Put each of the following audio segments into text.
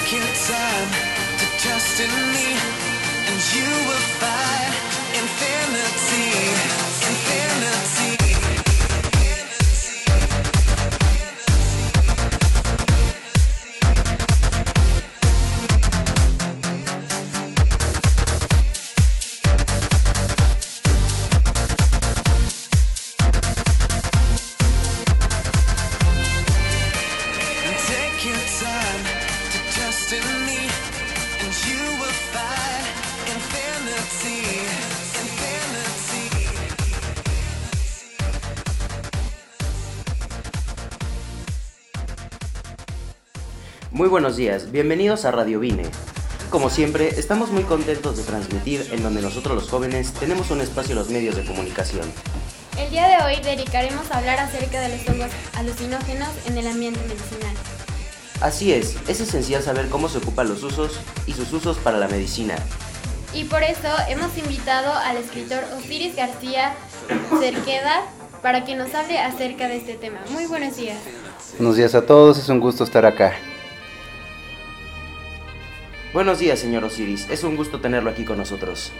Take your time to trust in me, and you will find infinity, infinity. Muy buenos días, bienvenidos a Radio Vine. Como siempre, estamos muy contentos de transmitir en donde nosotros los jóvenes tenemos un espacio en los medios de comunicación. El día de hoy dedicaremos a hablar acerca de los hongos alucinógenos en el ambiente medicinal. Así es esencial saber cómo se ocupan los usos y sus usos para la medicina. Y por eso hemos invitado al escritor Osiris García Cerqueda para que nos hable acerca de este tema. Muy buenos días. Buenos días a todos, es un gusto estar acá. Buenos días, señor Osiris, es un gusto tenerlo aquí con nosotros.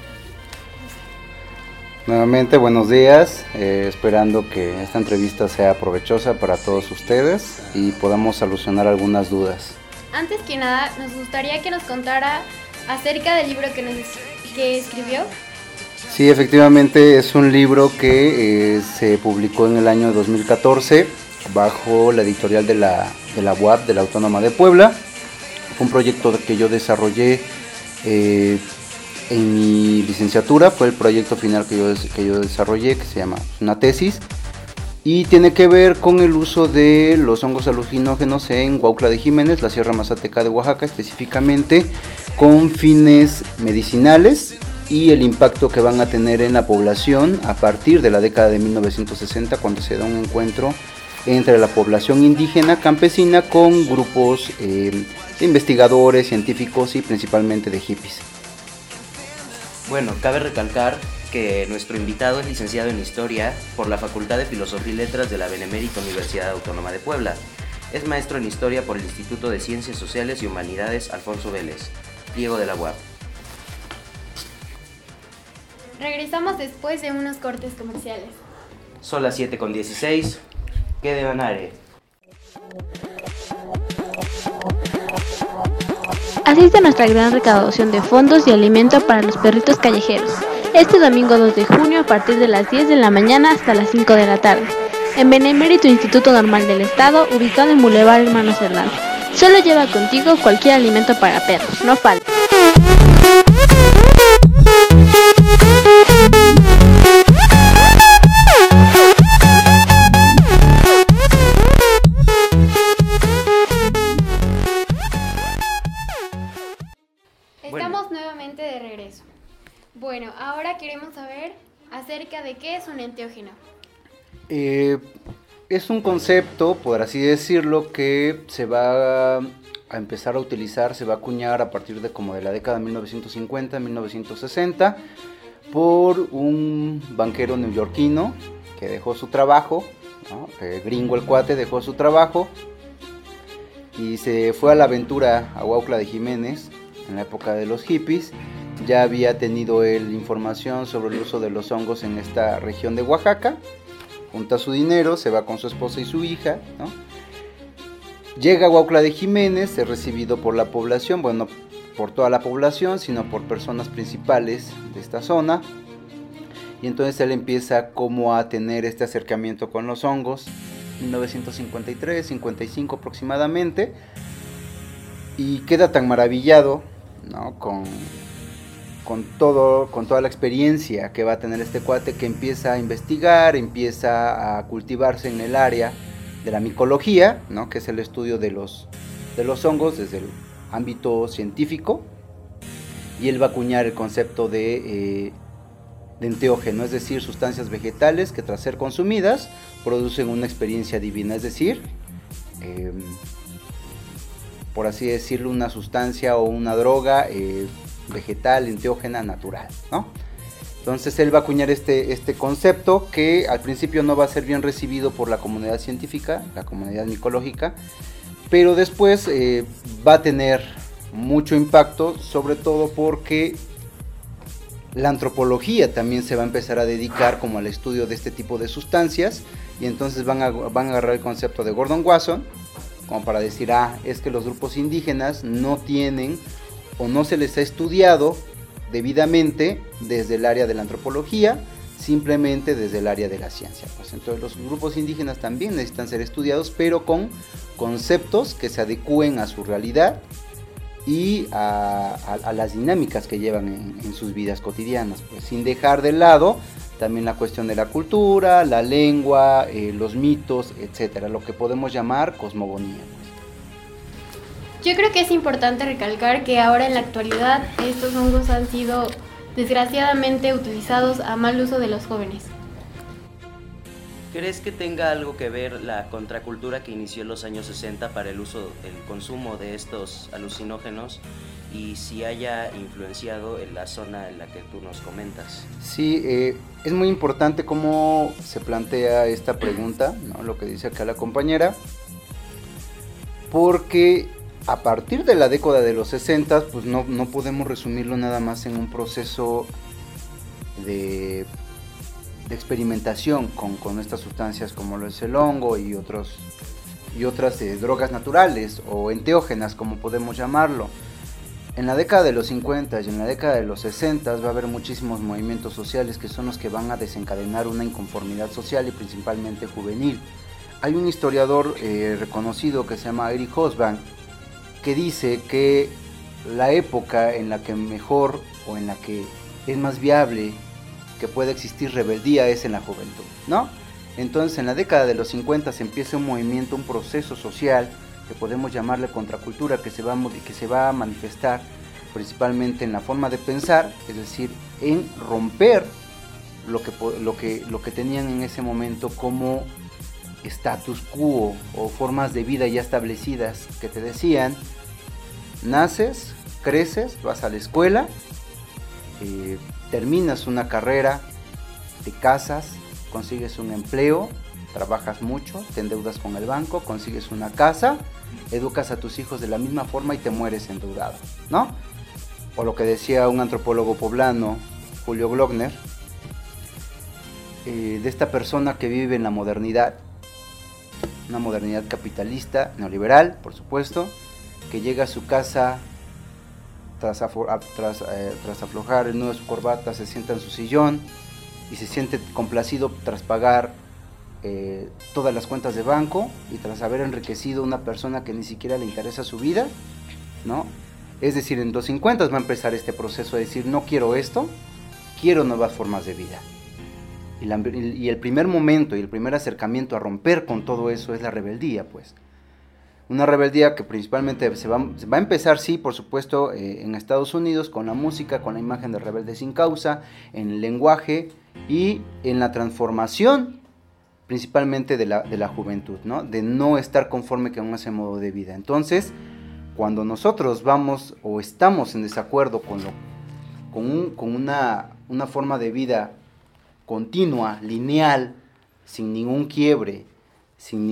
Nuevamente, buenos días, esperando que esta entrevista sea provechosa para todos ustedes y podamos solucionar algunas dudas. Antes que nada, nos gustaría que nos contara acerca del libro que escribió. Sí, efectivamente es un libro que se publicó en el año 2014 bajo la editorial de la UAP, de la Autónoma de Puebla. Fue un proyecto que yo desarrollé en mi licenciatura, fue el proyecto final que yo desarrollé, que se llama una tesis, y tiene que ver con el uso de los hongos alucinógenos en Huautla de Jiménez, la Sierra Mazateca de Oaxaca, específicamente con fines medicinales y el impacto que van a tener en la población a partir de la década de 1960, cuando se da un encuentro entre la población indígena campesina con grupos de investigadores, científicos y principalmente de hippies. Bueno, cabe recalcar que nuestro invitado es licenciado en Historia por la Facultad de Filosofía y Letras de la Benemérita Universidad Autónoma de Puebla. Es maestro en Historia por el Instituto de Ciencias Sociales y Humanidades Alfonso Vélez, Diego de la UAP. Regresamos después de unos cortes comerciales. Son las 7:16. ¿Qué de Banare? Asiste a nuestra gran recaudación de fondos y alimento para los perritos callejeros. Este domingo 2 de junio a partir de las 10 de la mañana hasta las 5 de la tarde. En Benemérito Instituto Normal del Estado, ubicado en Boulevard Hermanos Hernández. Solo lleva contigo cualquier alimento para perros, no falta. Estamos nuevamente de regreso. Bueno, ahora queremos saber acerca de qué es un enteógeno. Es un concepto, por así decirlo, que se va a empezar a utilizar, se va a acuñar a partir de como de la década de 1950, 1960, por un banquero neoyorquino que dejó su trabajo, ¿no? Gringo el cuate, dejó su trabajo y se fue a la aventura a Huautla de Jiménez en la época de los hippies. Ya había tenido él información sobre el uso de los hongos en esta región de Oaxaca. Junta su dinero, se va con su esposa y su hija, ¿no? Llega a Huautla de Jiménez, es recibido por la población, bueno, por toda la población, sino por personas principales de esta zona. Y entonces él empieza como a tener este acercamiento con los hongos, 1953, 55 aproximadamente, y queda tan maravillado, ¿no? con toda la experiencia que va a tener este cuate, que empieza a investigar, empieza a cultivarse en el área de la micología, ¿no? Que es el estudio de los hongos desde el ámbito científico, y él va a acuñar el concepto de enteógeno, es decir, sustancias vegetales que tras ser consumidas producen una experiencia divina, es decir, por así decirlo, una sustancia o una droga vegetal, enteógena, natural, ¿no? Entonces él va a acuñar este concepto, que al principio no va a ser bien recibido por la comunidad científica, la comunidad micológica, pero después va a tener mucho impacto, sobre todo porque la antropología también se va a empezar a dedicar como al estudio de este tipo de sustancias, y entonces van a agarrar el concepto de Gordon Wasson como para decir, es que los grupos indígenas no tienen o no se les ha estudiado debidamente desde el área de la antropología, simplemente desde el área de la ciencia. Pues entonces los grupos indígenas también necesitan ser estudiados, pero con conceptos que se adecúen a su realidad y a las dinámicas que llevan en sus vidas cotidianas, pues sin dejar de lado también la cuestión de la cultura, la lengua, los mitos, etcétera, lo que podemos llamar cosmogonía. Yo creo que es importante recalcar que ahora en la actualidad estos hongos han sido desgraciadamente utilizados a mal uso de los jóvenes. ¿Crees que tenga algo que ver la contracultura que inició en los años 60 para el consumo de estos alucinógenos y si haya influenciado en la zona en la que tú nos comentas? Sí, es muy importante cómo se plantea esta pregunta, ¿no? Lo que dice acá la compañera, porque a partir de la década de los 60, pues no podemos resumirlo nada más en un proceso de experimentación con estas sustancias como lo es el hongo y otras drogas naturales o enteógenas, como podemos llamarlo. En la década de los 50 y en la década de los 60 va a haber muchísimos movimientos sociales que son los que van a desencadenar una inconformidad social y principalmente juvenil. Hay un historiador reconocido que se llama Eric Hobsbawm, que dice que la época en la que mejor o en la que es más viable que puede existir rebeldía es en la juventud, ¿no? Entonces en la década de los 50 se empieza un movimiento, un proceso social que podemos llamarle contracultura, que se va a manifestar principalmente en la forma de pensar, es decir, en romper lo que tenían en ese momento como status quo o formas de vida ya establecidas, que te decían: naces, creces, vas a la escuela, terminas una carrera, te casas, consigues un empleo, trabajas mucho, te endeudas con el banco, consigues una casa, educas a tus hijos de la misma forma y te mueres endeudado, ¿no? O lo que decía un antropólogo poblano, Julio Glockner, de esta persona que vive en la modernidad, una modernidad capitalista, neoliberal, por supuesto, que llega a su casa tras aflojar el nudo de su corbata, se sienta en su sillón y se siente complacido tras pagar todas las cuentas de banco y tras haber enriquecido a una persona que ni siquiera le interesa su vida, ¿no? Es decir, en los 50 va a empezar este proceso de decir: no quiero esto, quiero nuevas formas de vida. Y el primer momento y el primer acercamiento a romper con todo eso es la rebeldía, pues. Una rebeldía que principalmente se va a empezar, sí, por supuesto, en Estados Unidos, con la música, con la imagen de rebelde sin causa, en el lenguaje y en la transformación principalmente de la juventud, ¿no? De no estar conforme con ese modo de vida. Entonces, cuando nosotros vamos o estamos en desacuerdo con una forma de vida continua, lineal, sin ningún quiebre, sin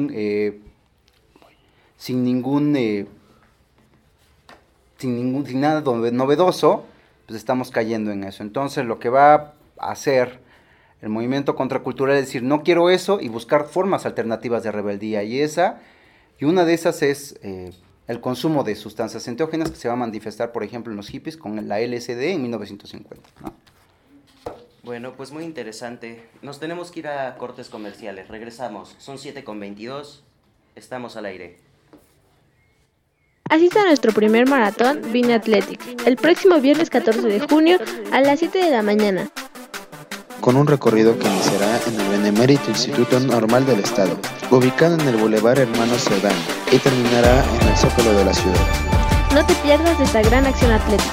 nada novedoso, pues estamos cayendo en eso. Entonces lo que va a hacer el movimiento contracultural es decir: no quiero eso, y buscar formas alternativas de rebeldía, y una de esas es el consumo de sustancias enteógenas, que se va a manifestar, por ejemplo, en los hippies con la LSD en 1950, ¿no? Bueno, pues muy interesante. Nos tenemos que ir a cortes comerciales. Regresamos. Son 7:22. Estamos al aire. Asista a nuestro primer maratón Vine Athletic, el próximo viernes 14 de junio a las 7 de la mañana. Con un recorrido que iniciará en el Benemérito Instituto Normal del Estado, ubicado en el Boulevard Hermano Cerdán, y terminará en el Zócalo de la ciudad. No te pierdas de esta gran acción atlética.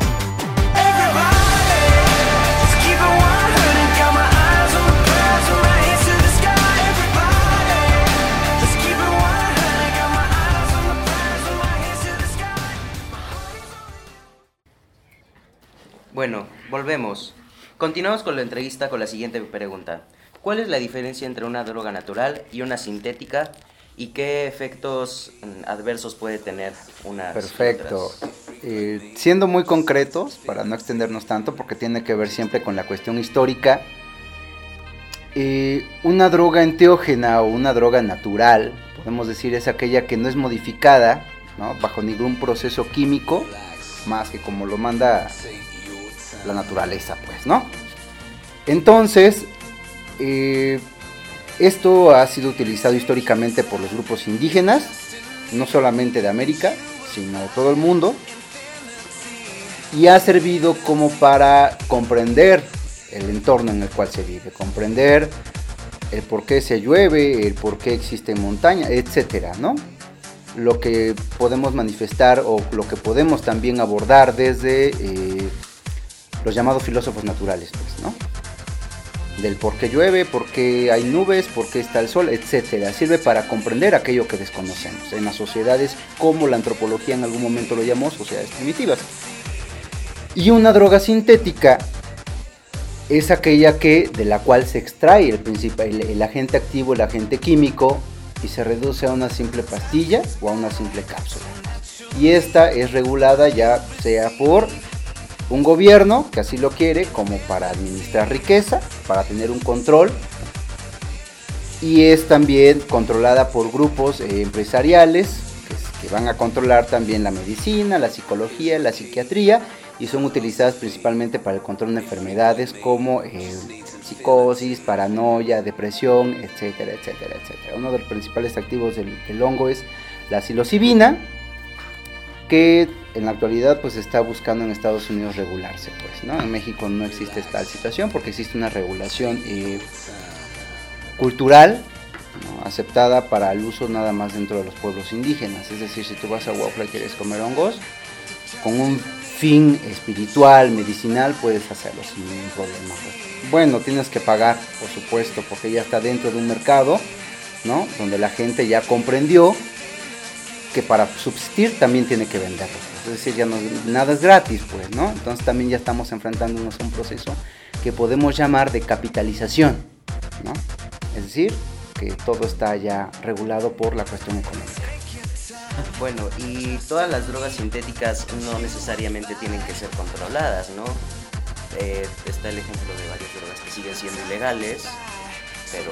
Bueno, volvemos. Continuamos con la entrevista con la siguiente pregunta. ¿Cuál es la diferencia entre una droga natural y una sintética? ¿Y qué efectos adversos puede tener una? Perfecto. Siendo muy concretos, para no extendernos tanto, porque tiene que ver siempre con la cuestión histórica, una droga enteógena o una droga natural, podemos decir, es aquella que no es modificada, ¿no?, bajo ningún proceso químico, más que como lo manda la naturaleza, pues, ¿no? Entonces, esto ha sido utilizado históricamente por los grupos indígenas, no solamente de América, sino de todo el mundo, y ha servido como para comprender el entorno en el cual se vive, comprender el por qué se llueve, el por qué existen montañas, etcétera, ¿no? Lo que podemos manifestar o lo que podemos también abordar desde los llamados filósofos naturales, pues, ¿no? Del por qué llueve, por qué hay nubes, por qué está el sol, etcétera. Sirve para comprender aquello que desconocemos en las sociedades, como la antropología en algún momento lo llamó, sociedades primitivas. Y una droga sintética es aquella de la cual se extrae el agente activo, el agente químico, y se reduce a una simple pastilla o a una simple cápsula. Y esta es regulada ya sea por un gobierno que así lo quiere, como para administrar riqueza, para tener un control, y es también controlada por grupos empresariales que van a controlar también la medicina, la psicología, la psiquiatría, y son utilizadas principalmente para el control de enfermedades como psicosis, paranoia, depresión, etcétera, etcétera, etcétera. Uno de los principales activos del hongo es la psilocibina, que en la actualidad pues está buscando en Estados Unidos regularse, pues, ¿no? En México no existe esta situación porque existe una regulación cultural, ¿no?, aceptada para el uso nada más dentro de los pueblos indígenas. Es decir, si tú vas a Huautla y quieres comer hongos, con un fin espiritual, medicinal, puedes hacerlo sin ningún problema. Bueno, tienes que pagar, por supuesto, porque ya está dentro de un mercado, ¿no?, donde la gente ya comprendió que para subsistir también tiene que venderlo. Es decir, ya no, nada es gratis, pues, ¿no? Entonces también ya estamos enfrentándonos a un proceso que podemos llamar de capitalización, ¿no? Es decir, que todo está ya regulado por la cuestión económica. Bueno, y todas las drogas sintéticas no necesariamente tienen que ser controladas, ¿no? Está el ejemplo de varias drogas que siguen siendo ilegales, pero...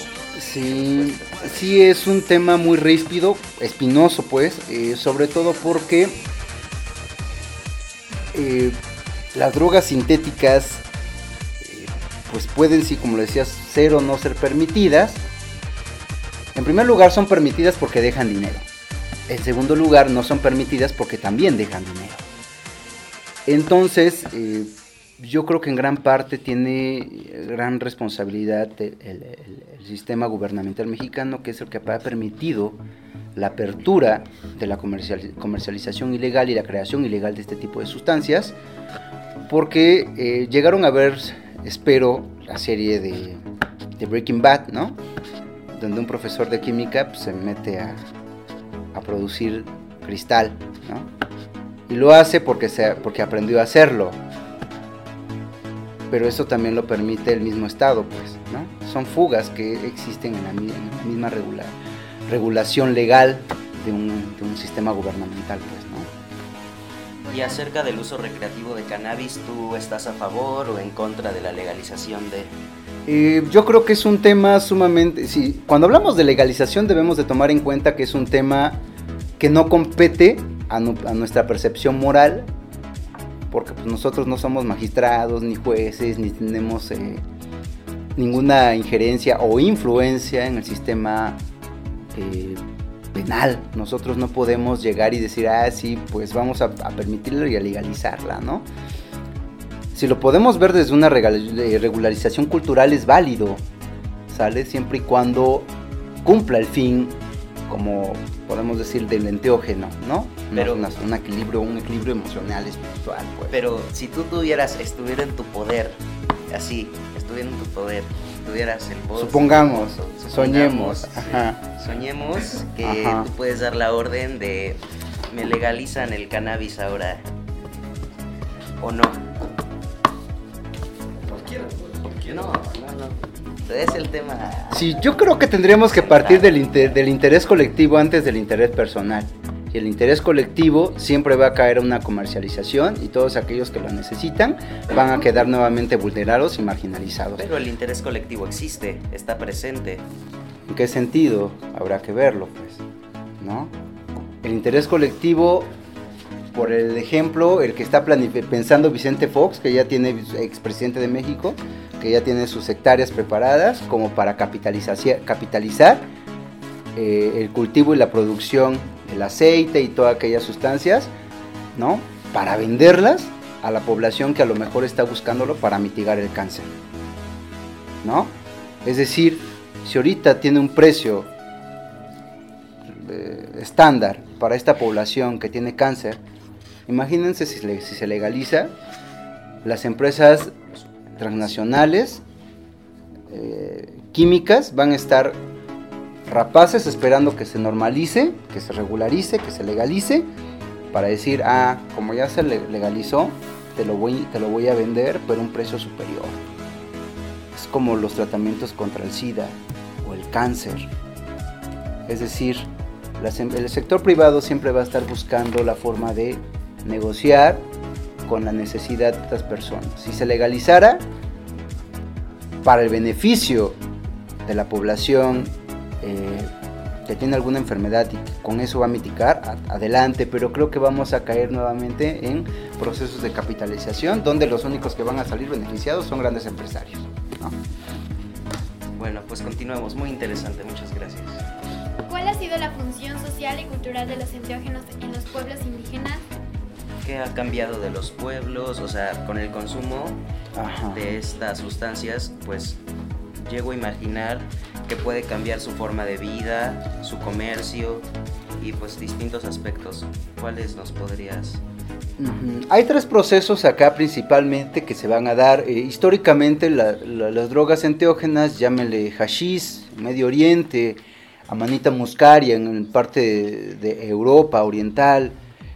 Sí, es un tema muy ríspido, espinoso, pues, sobre todo porque las drogas sintéticas pues pueden, sí, como le decías, ser o no ser permitidas. En primer lugar, son permitidas porque dejan dinero. En segundo lugar, no son permitidas porque también dejan dinero. Entonces, yo creo que en gran parte tiene gran responsabilidad el sistema gubernamental mexicano, que es el que ha permitido la apertura de la comercialización ilegal y la creación ilegal de este tipo de sustancias, porque llegaron a ver, espero, la serie de Breaking Bad, ¿no?, donde un profesor de química pues, se mete a producir cristal, ¿no?, y lo hace porque aprendió a hacerlo. Pero eso también lo permite el mismo Estado, pues, ¿no? Son fugas que existen en la misma regulación legal de un sistema gubernamental, pues, ¿no? Y acerca del uso recreativo de cannabis, ¿tú estás a favor o en contra de la legalización de...? Yo creo que es un tema sumamente... Sí, cuando hablamos de legalización debemos de tomar en cuenta que es un tema que no compete a nuestra percepción moral, porque pues, nosotros no somos magistrados, ni jueces, ni tenemos ninguna injerencia o influencia en el sistema penal. Nosotros no podemos llegar y decir, sí, pues vamos a permitirlo y a legalizarla, ¿no? Si lo podemos ver desde una regularización cultural es válido, ¿sale? Siempre y cuando cumpla el fin, como podemos decir, del enteógeno, ¿no? Pero un equilibrio emocional, espiritual, pues. Pero si tú estuviera en tu poder, estuviera en tu poder, tuvieras el poder. Supongamos, soñemos que tú puedes dar la orden de me legalizan el cannabis ahora, ¿o no? Cualquiera. No. Es el tema. Sí, yo creo que tendríamos que partir del interés colectivo antes del interés personal. Y el interés colectivo siempre va a caer a una comercialización y todos aquellos que lo necesitan van a quedar nuevamente vulnerados y marginalizados. Pero el interés colectivo existe, está presente. ¿En qué sentido? Habrá que verlo, pues, ¿no? El interés colectivo, por el ejemplo, el que está pensando Vicente Fox, que ya tiene, expresidente de México, que ya tiene sus hectáreas preparadas como para capitalizar el cultivo y la producción del aceite y todas aquellas sustancias, ¿no? Para venderlas a la población que a lo mejor está buscándolo para mitigar el cáncer, ¿no? Es decir, si ahorita tiene un precio estándar para esta población que tiene cáncer, imagínense si se legaliza, las empresas transnacionales químicas van a estar rapaces esperando que se normalice, que se regularice, que se legalice, para decir, como ya se legalizó, te lo voy a vender, pero a un precio superior. Es como los tratamientos contra el SIDA o el cáncer. Es decir, el sector privado siempre va a estar buscando la forma de negociar con la necesidad de estas personas. Si se legalizara, para el beneficio de la población que tiene alguna enfermedad y que con eso va a mitigar, adelante, pero creo que vamos a caer nuevamente en procesos de capitalización donde los únicos que van a salir beneficiados son grandes empresarios, ¿no? Bueno, pues continuamos, muy interesante, muchas gracias. ¿Cuál ha sido la función social y cultural de los enteógenos en los pueblos indígenas? ¿Qué ha cambiado de los pueblos? O sea, con el consumo de estas sustancias, pues llego a imaginar que puede cambiar su forma de vida, su comercio y pues distintos aspectos. ¿Cuáles nos podrías...? Hay tres procesos acá principalmente que se van a dar. Históricamente las drogas enteógenas, llámenle hashish, Medio Oriente, Amanita muscaria en parte de Europa Oriental,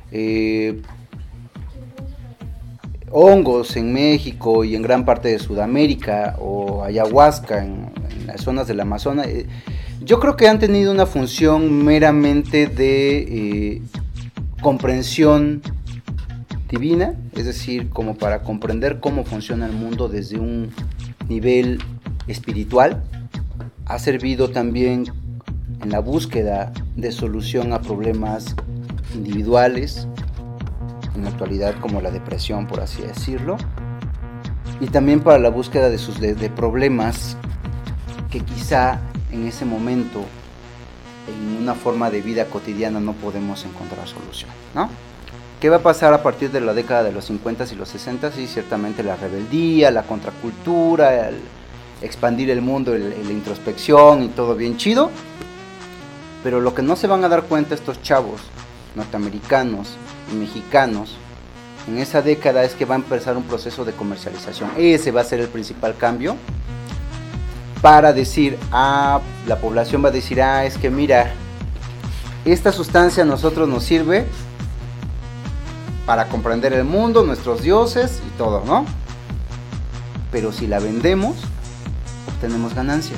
hongos en México y en gran parte de Sudamérica, o ayahuasca en las zonas del Amazonas, yo creo que han tenido una función meramente de comprensión divina, es decir, como para comprender cómo funciona el mundo desde un nivel espiritual. Ha servido también en la búsqueda de solución a problemas individuales, en la actualidad como la depresión, por así decirlo, y también para la búsqueda de problemas que quizá en ese momento, en una forma de vida cotidiana, no podemos encontrar solución, ¿no? ¿Qué va a pasar a partir de la década de los 50 y los 60? Sí, ciertamente la rebeldía, la contracultura, el expandir el mundo, la introspección y todo bien chido, pero lo que no se van a dar cuenta estos chavos norteamericanos y mexicanos en esa década es que va a empezar un proceso de comercialización. Ese va a ser el principal cambio para decir, la población va a decir, es que mira, esta sustancia a nosotros nos sirve para comprender el mundo, nuestros dioses y todo, ¿no? Pero si la vendemos, obtenemos ganancias.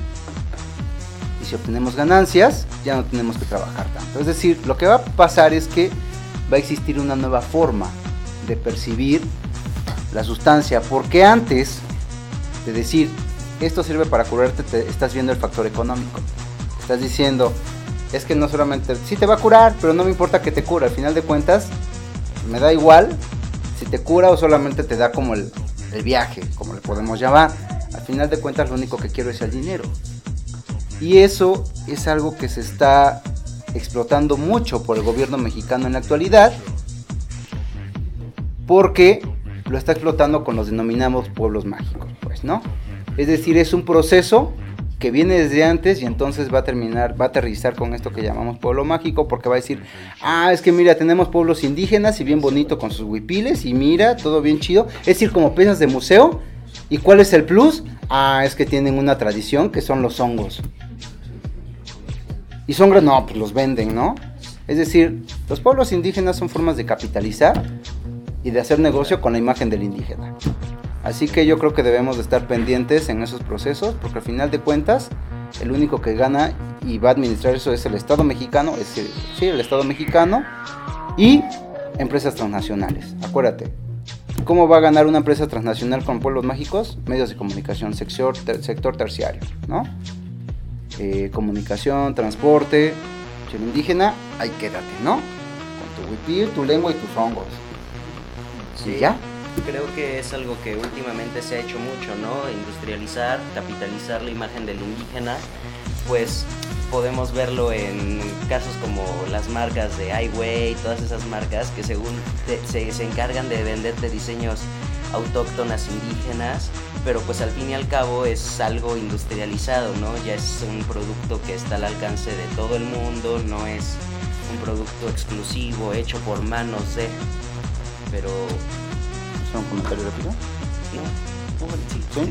Y si obtenemos ganancias, ya no tenemos que trabajar tanto. Es decir, lo que va a pasar es que va a existir una nueva forma de percibir la sustancia, porque antes de decir, esto sirve para curarte, estás viendo el factor económico. Estás diciendo, es que no solamente, sí te va a curar, pero no me importa que te cure, al final de cuentas, me da igual si te cura o solamente te da como el viaje, como le podemos llamar. Al final de cuentas, lo único que quiero es el dinero. Y eso es algo que se está explotando mucho por el gobierno mexicano en la actualidad, porque lo está explotando con los denominados pueblos mágicos, pues, ¿no? Es decir, es un proceso que viene desde antes y entonces va a aterrizar con esto que llamamos pueblo mágico, porque va a decir, es que mira, tenemos pueblos indígenas y bien bonito con sus huipiles y mira, todo bien chido, es decir, como piezas de museo. ¿Y cuál es el plus? Es que tienen una tradición que son los hongos. Y son, no, pues los venden, ¿no? Es decir, los pueblos indígenas son formas de capitalizar y de hacer negocio con la imagen del indígena. Así que yo creo que debemos de estar pendientes en esos procesos, porque al final de cuentas, el único que gana y va a administrar eso es el Estado mexicano, es decir, sí, el Estado mexicano y empresas transnacionales. Acuérdate, ¿cómo va a ganar una empresa transnacional con pueblos mágicos? Medios de comunicación, sector terciario, ¿no? Comunicación, transporte, el indígena, ahí quédate, ¿no? Con tu huipil, tu lengua y tus hongos. Sí, ¿Y ya? creo que es algo que últimamente se ha hecho mucho, ¿no? Industrializar, capitalizar la imagen del indígena, pues podemos verlo en casos como las marcas de iWay, todas esas marcas que según se encargan de venderte diseños autóctonas indígenas, pero pues al fin y al cabo es algo industrializado, ¿no? Ya es un producto que está al alcance de todo el mundo, no es un producto exclusivo hecho por manos de... Pero... ¿Es un comentario rápido? No,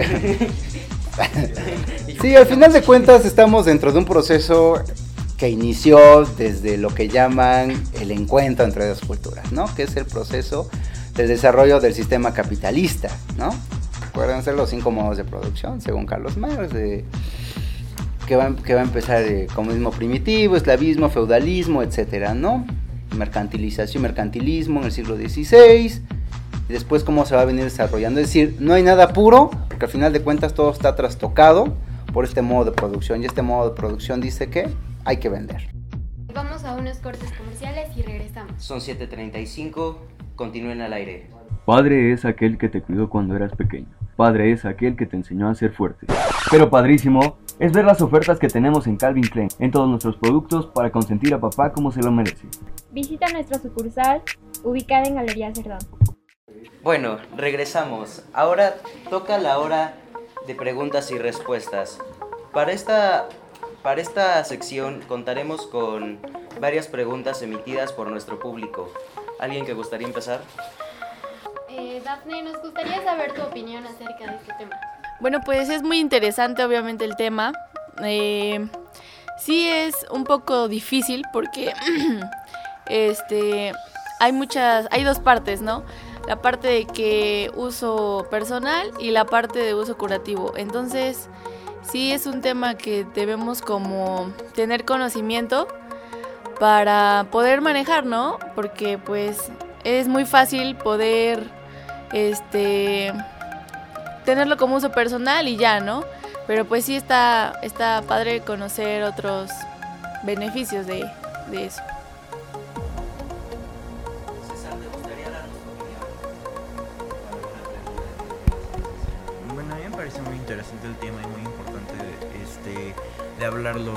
sí. Sí, al final de cuentas estamos dentro de un proceso que inició desde lo que llaman el encuentro entre las culturas, ¿no? Que es el proceso del desarrollo del sistema capitalista, ¿no? Acuérdense los 5 modos de producción, según Carlos Marx, que va a empezar comunismo primitivo, esclavismo, feudalismo, etcétera, ¿no? Mercantilización, mercantilismo en el siglo XVI, y después cómo se va a venir desarrollando. Es decir, no hay nada puro, porque al final de cuentas todo está trastocado por este modo de producción, y este modo de producción dice que hay que vender. Vamos a unos cortes comerciales y regresamos. Son 7:35, continúen al aire. Padre es aquel que te cuidó cuando eras pequeño. Padre es aquel que te enseñó a ser fuerte. Pero padrísimo es ver las ofertas que tenemos en Calvin Klein, en todos nuestros productos para consentir a papá como se lo merece. Visita nuestra sucursal ubicada en Galería Cerdán. Bueno, regresamos. Ahora toca la hora de preguntas y respuestas. Para esta sección contaremos con varias preguntas emitidas por nuestro público. ¿Alguien que gustaría empezar? Dafne, nos gustaría saber tu opinión acerca de este tema. Bueno, pues es muy interesante obviamente el tema. Sí es un poco difícil porque hay dos partes, ¿no? La parte de que uso personal y la parte de uso curativo. Entonces, sí es un tema que debemos como tener conocimiento para poder manejar, ¿no? Porque pues es muy fácil poder tenerlo como uso personal y ya, ¿no? Pero pues sí está padre conocer otros beneficios de eso. César, ¿te gustaría darnos tu opinión? Bueno, a mí me parece muy interesante el tema y muy importante de hablarlo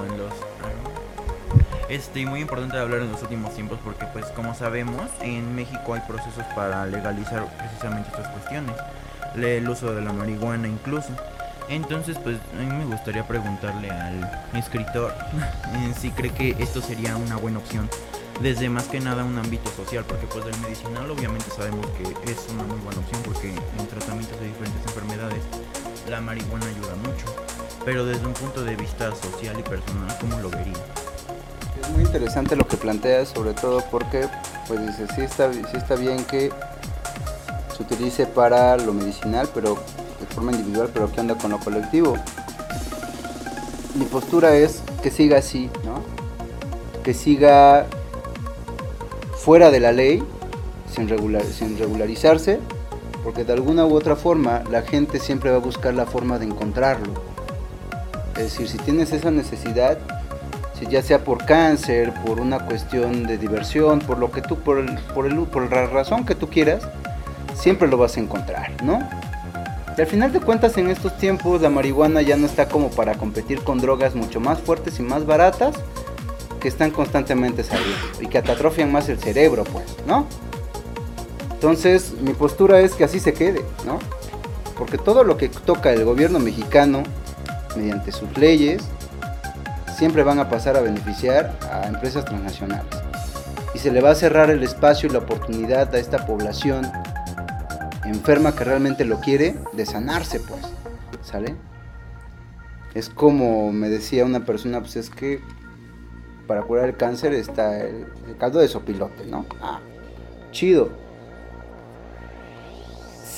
muy importante de hablar en los últimos tiempos, porque pues como sabemos en México hay procesos para legalizar precisamente estas cuestiones, el uso de la marihuana incluso. Entonces pues a mí me gustaría preguntarle al escritor si cree que esto sería una buena opción desde más que nada un ámbito social, porque pues del medicinal obviamente sabemos que es una muy buena opción porque en tratamientos de diferentes enfermedades la marihuana ayuda mucho, pero desde un punto de vista social y personal, ¿cómo lo vería? Es muy interesante lo que planteas, sobre todo porque pues dice, sí está bien que se utilice para lo medicinal, pero de forma individual, pero ¿qué onda con lo colectivo? Mi postura es que siga así, ¿no? Que siga fuera de la ley, sin regularizarse, porque de alguna u otra forma la gente siempre va a buscar la forma de encontrarlo. Es decir, si tienes esa necesidad, si ya sea por cáncer, por una cuestión de diversión, por lo que tú, por la razón que tú quieras, siempre lo vas a encontrar, ¿no? Y al final de cuentas, en estos tiempos la marihuana ya no está como para competir con drogas mucho más fuertes y más baratas que están constantemente saliendo y que te atrofian más el cerebro, pues, ¿no? Entonces, mi postura es que así se quede, ¿no? Porque todo lo que toca el gobierno mexicano mediante sus leyes siempre van a pasar a beneficiar a empresas transnacionales y se le va a cerrar el espacio y la oportunidad a esta población enferma que realmente lo quiere de sanarse, pues, ¿sale? Es como me decía una persona, pues es que para curar el cáncer está el caldo de sopilote, ¿no? Ah, chido.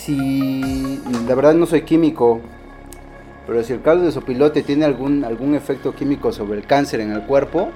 si, la verdad no soy químico, pero si el caldo de sopilote tiene algún efecto químico sobre el cáncer en el cuerpo,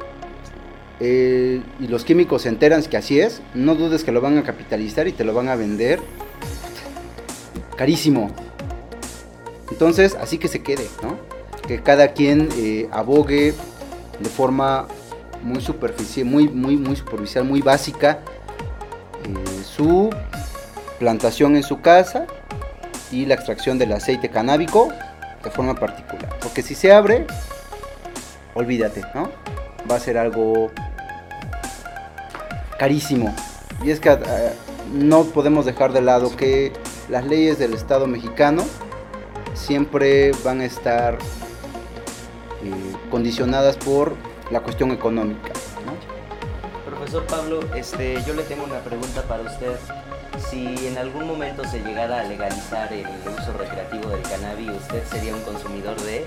y los químicos se enteran que así es, no dudes que lo van a capitalizar y te lo van a vender carísimo. Entonces, así que se quede, ¿no? Que cada quien abogue de forma muy superficial, muy superficial, muy básica, su plantación en su casa y la extracción del aceite canábico de forma particular. Porque si se abre, olvídate, ¿no? Va a ser algo carísimo. Y es que no podemos dejar de lado que las leyes del Estado mexicano siempre van a estar condicionadas por la cuestión económica, ¿no? Profesor Pablo, yo le tengo una pregunta para usted. Si en algún momento se llegara a legalizar el uso recreativo del cannabis, ¿usted sería un consumidor de...?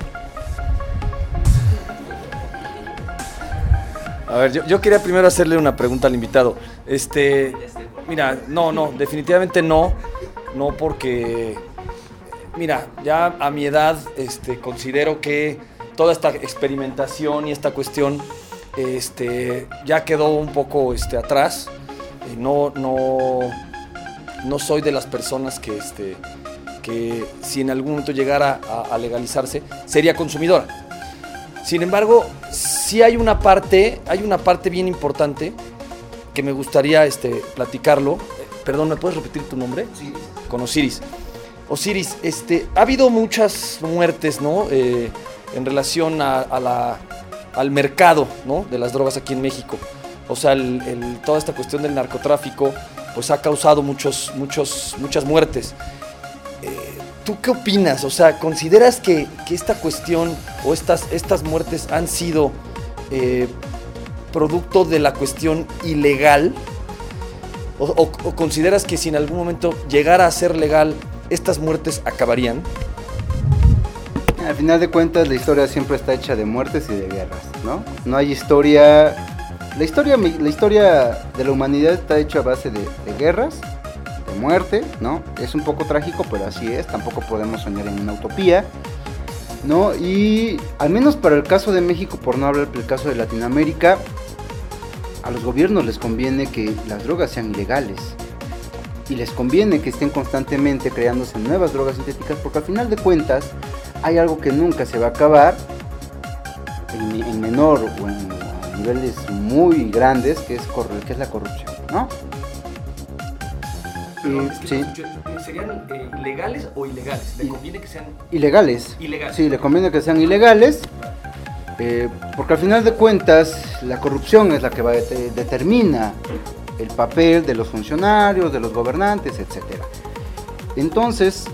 A ver, yo quería primero hacerle una pregunta al invitado. Mira, no, definitivamente no porque, mira, ya a mi edad, considero que toda esta experimentación y esta cuestión, ya quedó un poco, atrás. No soy de las personas que si en algún momento llegara a legalizarse, sería consumidora. Sin embargo, sí hay una parte bien importante que me gustaría platicarlo. Perdón, ¿me puedes repetir tu nombre? Sí. Con Osiris. Osiris, ha habido muchas muertes, ¿no? En relación al mercado, ¿no? De las drogas aquí en México. O sea, toda esta cuestión del narcotráfico, pues ha causado muchas muertes. ¿Tú qué opinas? O sea, ¿consideras que esta cuestión o estas muertes han sido producto de la cuestión ilegal? ¿O consideras que si en algún momento llegara a ser legal, estas muertes acabarían? Al final de cuentas, la historia siempre está hecha de muertes y de guerras, ¿no? No hay historia... La historia de la humanidad está hecha a base de guerras, de muerte, ¿no? Es un poco trágico, pero así es. Tampoco podemos soñar en una utopía, ¿no? Y al menos para el caso de México, por no hablar del caso de Latinoamérica, a los gobiernos les conviene que las drogas sean ilegales. Y les conviene que estén constantemente creándose nuevas drogas sintéticas, porque al final de cuentas hay algo que nunca se va a acabar, en menor o en niveles muy grandes, que es la corrupción, ¿no? Sí. ¿Serían legales o ilegales? ¿Le conviene que sean ilegales? Sí, le conviene que sean ilegales, porque al final de cuentas la corrupción es la que determina el papel de los funcionarios, de los gobernantes, etc. Entonces,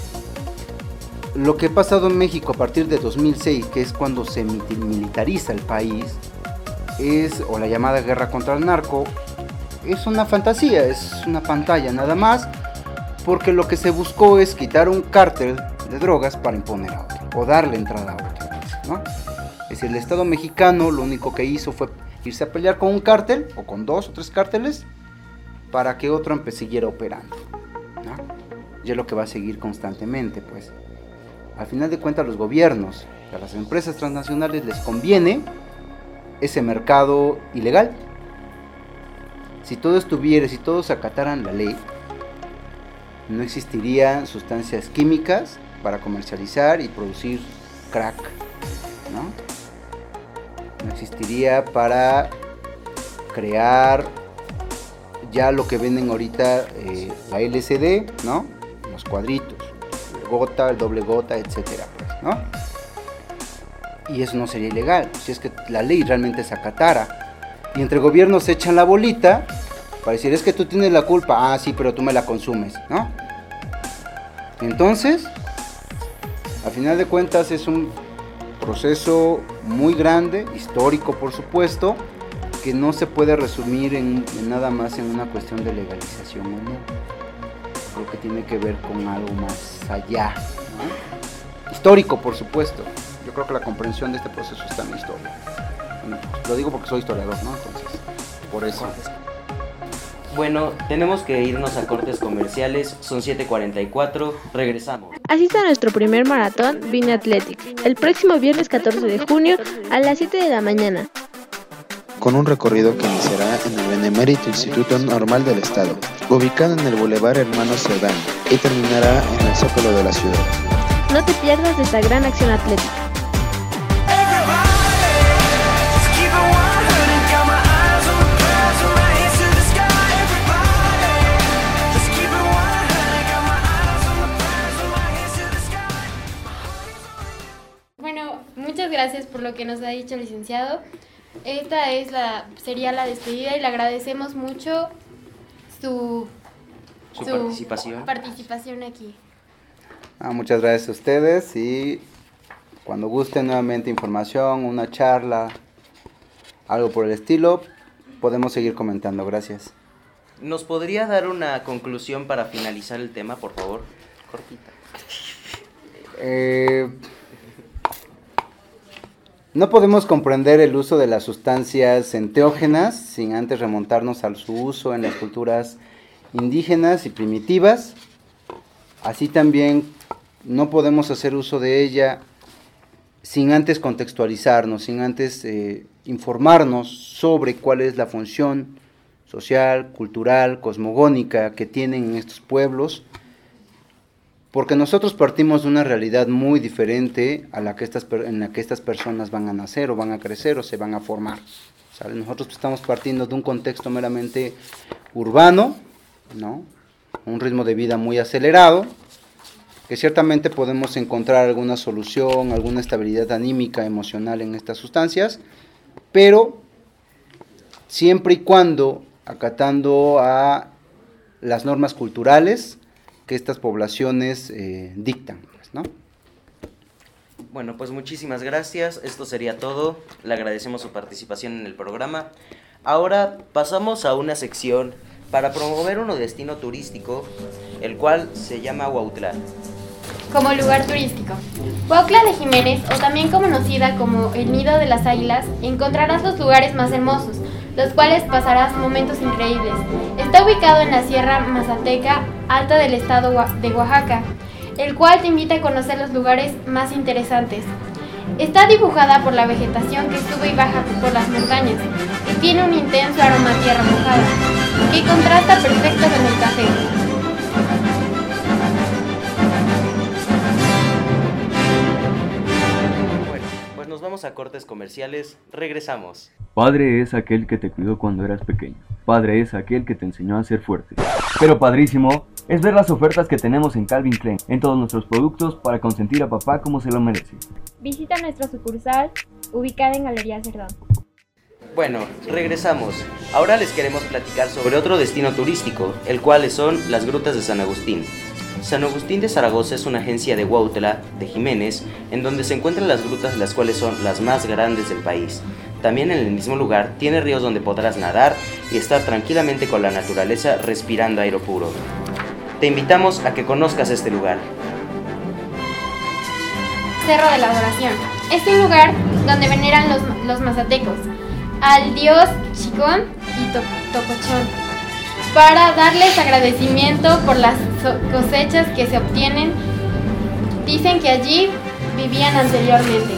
lo que ha pasado en México a partir de 2006, que es cuando se militariza el país, o la llamada guerra contra el narco, es una fantasía, es una pantalla nada más, porque lo que se buscó es quitar un cártel de drogas para imponer a otro, o darle entrada a otro, ¿no? Es decir, el Estado mexicano lo único que hizo fue irse a pelear con un cártel, o con 2 o 3 cárteles, para que otro siguiera operando, ¿no? Y es lo que va a seguir constantemente, pues. Al final de cuentas, los gobiernos, a las empresas transnacionales les conviene ese mercado ilegal. Si todos acataran la ley, no existirían sustancias químicas para comercializar y producir crack, ¿no? No existiría para crear ya lo que venden ahorita, la LSD, ¿no? Los cuadritos, el gota, el doble gota, etcétera, pues, ¿no? Y eso no sería ilegal, si es que la ley realmente se acatara. Y entre gobiernos se echan la bolita para decir, es que tú tienes la culpa. Ah, sí, pero tú me la consumes, ¿no? Entonces, al final de cuentas es un proceso muy grande, histórico por supuesto, que no se puede resumir en nada más en una cuestión de legalización o no. Creo que tiene que ver con algo más allá, ¿no? Histórico por supuesto. Yo creo que la comprensión de este proceso está en la historia. Bueno, lo digo porque soy historiador, ¿no? Entonces, por eso. Bueno, tenemos que irnos a cortes comerciales, son 7:44, regresamos. Asista a nuestro primer maratón Vine Athletics, el próximo viernes 14 de junio a las 7 de la mañana. Con un recorrido que iniciará en el Benemérito Instituto Normal del Estado, ubicado en el Boulevard Hermano Cerdán, y terminará en el Zócalo de la ciudad. No te pierdas de esta gran acción atlética. Bueno, muchas gracias por lo que nos ha dicho el licenciado. Esta sería la despedida y le agradecemos mucho su participación aquí. Muchas gracias a ustedes y cuando gusten nuevamente información, una charla, algo por el estilo, podemos seguir comentando. Gracias. ¿Nos podría dar una conclusión para finalizar el tema, por favor? Cortita. No podemos comprender el uso de las sustancias enteógenas sin antes remontarnos a su uso en las culturas indígenas y primitivas. Así también no podemos hacer uso de ella sin antes contextualizarnos, sin antes informarnos sobre cuál es la función social, cultural, cosmogónica que tienen estos pueblos, porque nosotros partimos de una realidad muy diferente a la que en la que estas personas van a nacer o van a crecer o se van a formar, ¿sale? Nosotros estamos partiendo de un contexto meramente urbano, ¿no? Un ritmo de vida muy acelerado, que ciertamente podemos encontrar alguna solución, alguna estabilidad anímica, emocional en estas sustancias, pero siempre y cuando acatando a las normas culturales que estas poblaciones dictan, ¿no? Bueno, pues muchísimas gracias, esto sería todo, le agradecemos su participación en el programa. Ahora pasamos a una sección para promover un destino turístico, el cual se llama Huautla. Como lugar turístico. Huautla de Jiménez, o también conocida como el Nido de las Águilas, encontrarás los lugares más hermosos, los cuales pasarás momentos increíbles. Está ubicado en la Sierra Mazateca Alta del estado de Oaxaca, el cual te invita a conocer los lugares más interesantes. Está dibujada por la vegetación que sube y baja por las montañas y tiene un intenso aroma a tierra mojada, que contrasta perfecto con el café. Nos vamos a cortes comerciales, regresamos. Padre es aquel que te cuidó cuando eras pequeño. Padre es aquel que te enseñó a ser fuerte. Pero padrísimo es ver las ofertas que tenemos en Calvin Klein, en todos nuestros productos para consentir a papá como se lo merece. Visita nuestra sucursal ubicada en Galería Cerdán. Bueno, regresamos. Ahora les queremos platicar sobre otro destino turístico, el cual son las Grutas de San Agustín. San Agustín de Zaragoza es una agencia de Huautla, de Jiménez, en donde se encuentran las grutas, las cuales son las más grandes del país. También en el mismo lugar tiene ríos donde podrás nadar y estar tranquilamente con la naturaleza respirando aire puro. Te invitamos a que conozcas este lugar. Cerro de la Adoración. Es un lugar donde veneran los mazatecos al dios Chicón y Tocochón, para darles agradecimiento por las cosechas que se obtienen. Dicen que allí vivían anteriormente.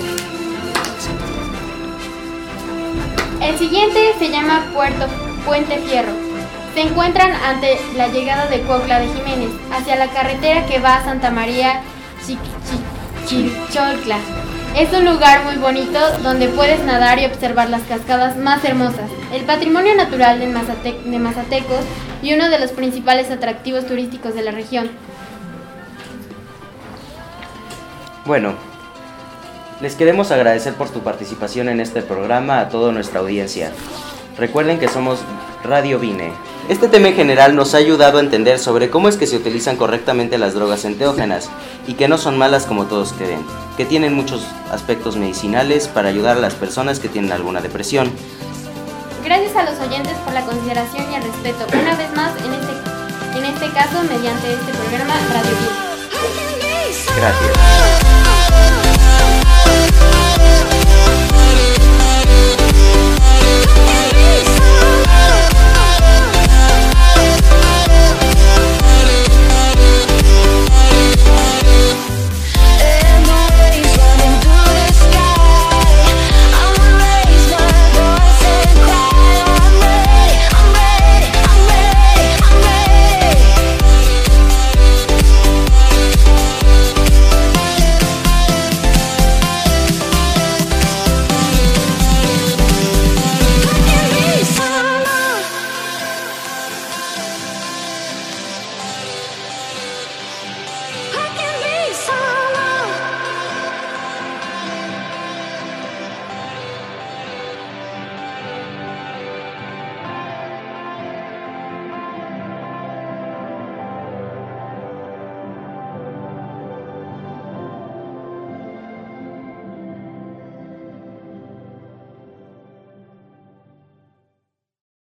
El siguiente se llama Puente Fierro. Se encuentran ante la llegada de Cuautla de Jiménez, hacia la carretera que va a Santa María Chilcholtla. Es un lugar muy bonito donde puedes nadar y observar las cascadas más hermosas, el patrimonio natural de Mazatecos y uno de los principales atractivos turísticos de la región. Bueno, les queremos agradecer por su participación en este programa a toda nuestra audiencia. Recuerden que somos Radio Vine. Este tema en general nos ha ayudado a entender sobre cómo es que se utilizan correctamente las drogas enteógenas y que no son malas como todos creen, que tienen muchos aspectos medicinales para ayudar a las personas que tienen alguna depresión. Gracias a los oyentes por la consideración y el respeto, una vez más en este caso mediante este programa Radio Vine. Gracias.